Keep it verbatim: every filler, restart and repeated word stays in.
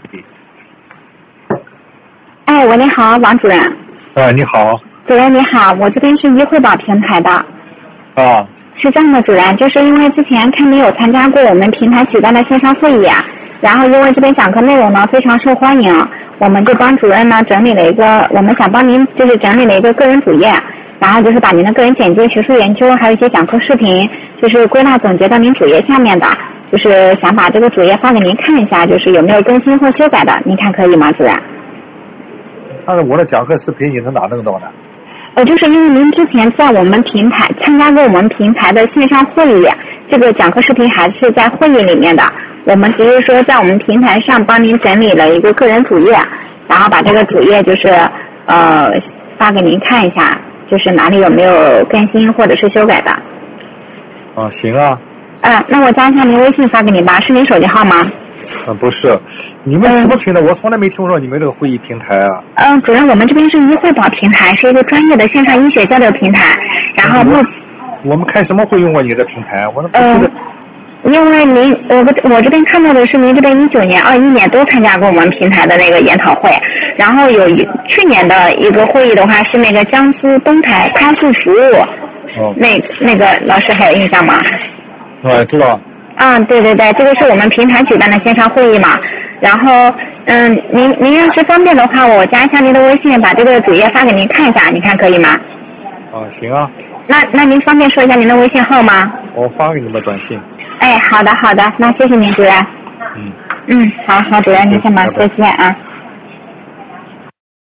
哎，喂，你好，王主任。 哎，你好。 主任你好，我这边是一汇宝平台的。 啊。 是这样的，主任，就是因为之前看你有参加过我们平台举办的线上会议啊，然后因为这边讲课内容呢非常受欢迎，我们就帮主任呢整理了一个，我们想帮您就是整理了一个个人主页，然后就是把您的个人简介、学术研究，还有一些讲课视频，就是归纳总结到您主页下面的，就是想把这个主页发给您看一下，就是有没有更新或修改的，您看可以吗，主任？ 但是我的讲课视频你从哪弄到的？ 呃，就是因为您之前在我们平台参加过我们平台的线上会议，这个讲课视频还是在会议里面的。我们只是说在我们平台上帮您整理了一个个人主页，然后把这个主页就是呃发给您看一下，就是哪里有没有更新或者是修改的。 啊，行啊。 嗯，那我加一下您微信发给您吧，是您手机号吗？ 啊，不是，你们什么平台？嗯、我从来没听说你们这个会议平台啊。 嗯，主任，我们这边是一汇宝平台，是一个专业的线上医学交流平台。然后目、 嗯、我们开什么会用过你的平台？我都不记得。 嗯，因为您，我我这边看到的是您这边一九年、二一年都参加过我们平台的那个研讨会，然后有去年的一个会议的话是那个江苏东台康复服务， 哦， 那那个老师还有印象吗？ 哦，知道。 啊，对对对，这个是我们平台举办的线上会议嘛。然后，嗯，您您要是方便的话，我加一下您的微信，把这个主页发给您看一下，你看可以吗？ 啊，行啊。 那那您方便说一下您的微信号吗？ 我发给你们短信。 哎，好的好的，那谢谢您主任。 嗯。 嗯，好好，主任您先忙，再见啊。